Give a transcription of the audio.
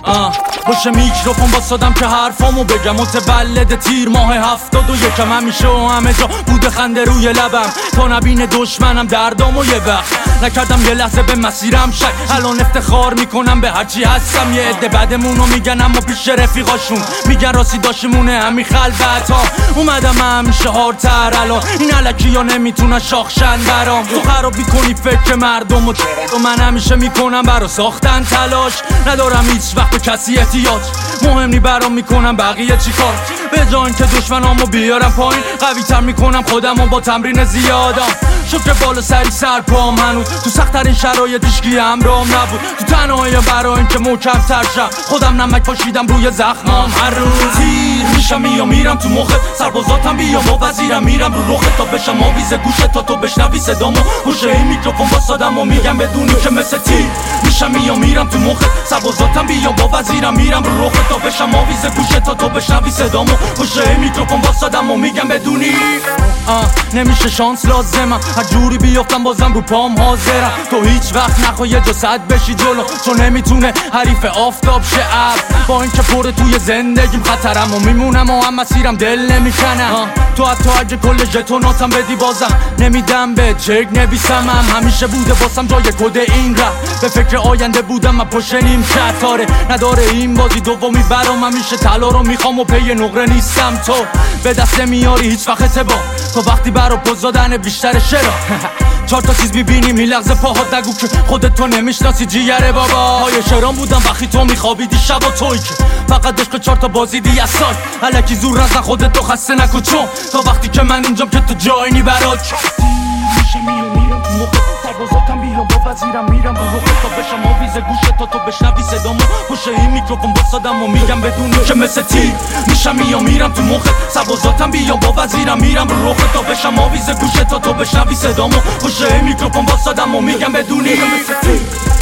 باشه میکروفون واسادم که حرفامو بگم متولد تیر ماه 71 همیشه و همه جا بوده خنده روی لبم تا نبینه دشمنم دردامو یه وقت نکردم یه لحظه به مسیرم شک الان افتخار میکنم به هرچی هستم یه عده بعدمونو میگن اما پیش رفیقاشون میگن راستی داشمونه همین خلوت ها اومدم همیشه هارتر الان این علکی ها نمیتونن شاخشن برام تو خراب میکنی فکر مردم و من همیشه میکنم برا ساختن تلاش ندارم هیچ وقت به کسی احتیاج مهم نی برام میکنم بقیه چی کار به جای اینکه دشمنامو بیارم پایین قوی تر میکنم خودمو با تمرین زیادم شکر بالا سری سر پام هنوز تو سخت‌ترین شرایط هیچکی همراهم نبود تو تنهاییم برای اینکه محکم تر شم خودم نمک پاشیدم روی زخمام هر روز تیر میشم میرم تو مخت سربازاتم بیام با وزیرم میرم رو رخت تا بشم آویز گوشت تا تو بشنوی صدامو پشت این میکروفون واسادم و میگم بدونی که مثل تیر میشم میرم تو مخت سربازاتم بیام با وزیرم میرم رو رخت تا بشم آویز گوشت تا تو بشنوی صدامو پشت این میکروفون واسادم و میگم بدونی نمیشه شانس لازمم هر جوری بیافتم بازم رو پام حاضرم تو هیچ وقت نخواه یه جا صد بشی جلو چون نمیتونه حریف آفتاب شه با اینکه پر توی زندگیم خطرم و میمونم و هم مسیرم دل نمیکنم تو حتی اگه کل ژتوناتم بدی بازم نمیدم به چک نویسم همیشه بوده باسم جای کد این رفت به فکر آینده بودم من پشت نیم کتاره نداره این بازی دومی برام همیشه طلا رو میخوام و پی نقره نیستم تو به دست میاری هیچ وقت اعتبار تو وقتی برا پوز دادن بیشتر شرا چهار تا چیز میبینی میلغزه پاهات نگو که خودت تو نمیشناسی جیگره بابا های شرام بودم وقتی تو میخوابیدی شبا توی که فقط عشق چهار تا بازیدی از سال الکی زور نزن خودت تو خسته نکن چون تا وقتی که من اینجام که تو جایی نی برات میشه میرم تو موقع سربازاتم بیام با وزیرم میرم رو رخت تا بشم آویز گوشت تا تو بشنوی صدامو پشت این میکروفون واسادم و میگم بدونی که مثل تیر میشم میرم تو مخت سربازاتم بیام با وزیرم میرم رو رخت تا بشم آویز گوشت تا تو بشنوی صدامو پشت این میکروفون واسادم و میگم بدونی که مثل تیر